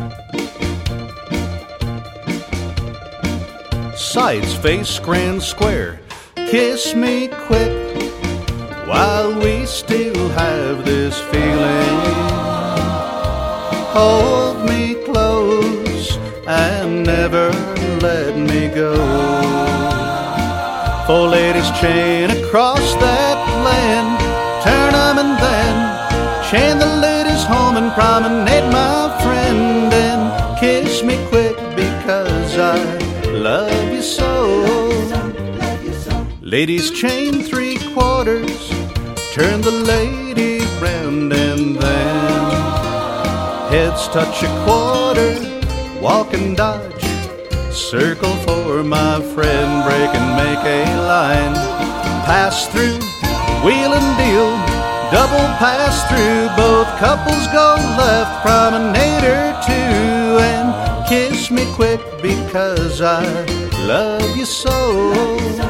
Sides, face, grand square, kiss me quick while we still have this feeling. Hold me close and never let me go. 4 ladies chain across that land, turn 'em and then chain the ladies home and promenade, my friend, and kiss me quick because I love you so. Ladies chain 3/4, turn the lady round and then heads touch a quarter, walk and dodge, circle for my friend, break and make a line, pass through, wheel and deal, double pass through, both couples go left, promenade or two, and kiss me quick because I love you so.